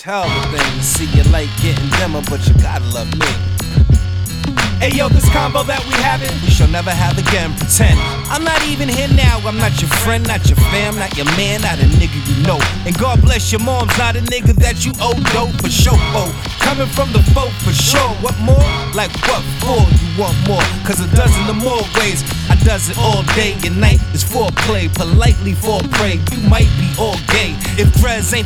hell of a thing to see your light getting dimmer, but you gotta love me. Hey yo, this combo that we having, we shall never have again. Pretend I'm not even here now. I'm not your friend, not your fam, not your man, not a nigga you know. And God bless your mom's not a nigga that you owe dope for sure. Oh, coming from the folk for sure. What more? Like what for? You want more? Cause a dozen or more ways I does it all day and night. It's foreplay, politely foreplay. You might be all gay if Prez ain't